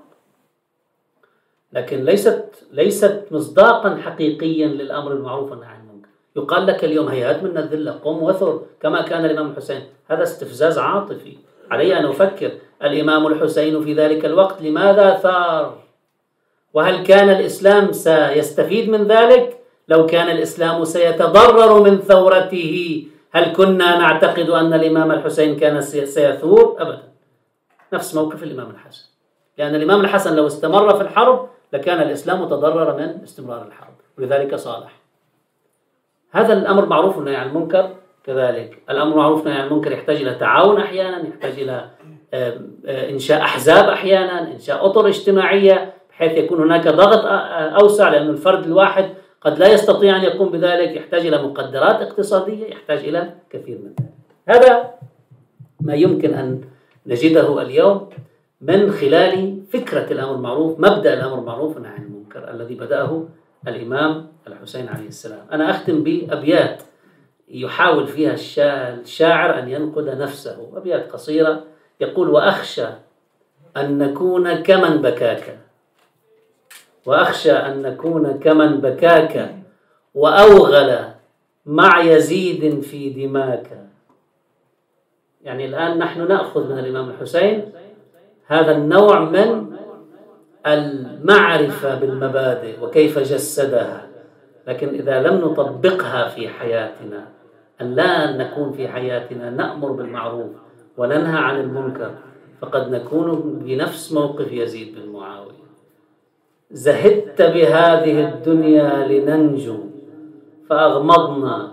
لكن ليست مصداقا حقيقيا للأمر بالمعروف والنهي عن المنكر. يقال لك اليوم هيهات من الذلة، قم وثر كما كان الإمام الحسين. هذا استفزاز عاطفي. علي أن أفكر الإمام الحسين في ذلك الوقت لماذا ثار؟ وهل كان الإسلام سيستفيد من ذلك؟ لو كان الإسلام سيتضرر من ثورته هل كنا نعتقد أن الإمام الحسين كان سيثور؟ أبدا. نفس موقف الإمام الحسن، لأن الإمام الحسن لو استمر في الحرب لكان الإسلام تضرر من استمرار الحرب، ولذلك صالح. هذا الأمر معروف والنهي عن المنكر كذلك. الأمر معروف والنهي عن المنكر يحتاج إلى تعاون أحيانا، يحتاج إلى إنشاء أحزاب أحيانا، إنشاء أطر اجتماعية بحيث يكون هناك ضغط أوسع، لأن الفرد الواحد قد لا يستطيع أن يقوم بذلك، يحتاج إلى مقدرات اقتصادية، يحتاج إلى كثير من ذلك. هذا ما يمكن أن نجده اليوم من خلال فكرة الأمر المعروف، مبدأ الأمر المعروف والنهي عن المنكر الذي بدأه الإمام الحسين عليه السلام. أنا أختم بأبيات يحاول فيها الشاعر أن ينقد نفسه، أبيات قصيرة. يقول: وأخشى أن نكون كمن بكاك، وأخشى أن نكون كمن بكاك وأوغل مع يزيد في دماك. يعني الآن نحن نأخذ من الإمام الحسين هذا النوع من المعرفة بالمبادئ وكيف جسدها، لكن إذا لم نطبقها في حياتنا، أن لا نكون في حياتنا نأمر بالمعروف وننهى عن المنكر، فقد نكون بنفس موقف يزيد بن معاوية. زهدت بهذه الدنيا لننجو فأغمضنا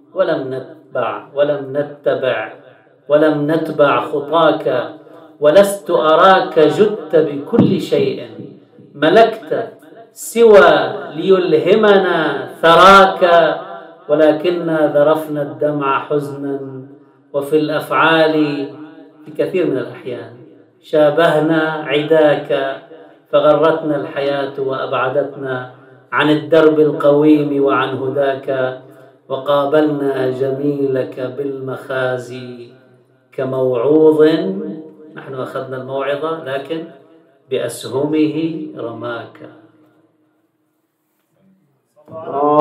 ولم نتبع خطاك، ولست أراك جدت بكل شيء ملكت سوى ليلهمنا ثراك، ولكننا ذرفنا الدمع حزنا وفي الأفعال في كثير من الأحيان شابهنا عداك، فغرتنا الحياة وأبعدتنا عن الدرب القويم وعن هداك، وقابلنا جميلك بالمخازي كموعوظ، نحن أخذنا الموعظة لكن بأسهمه رماك.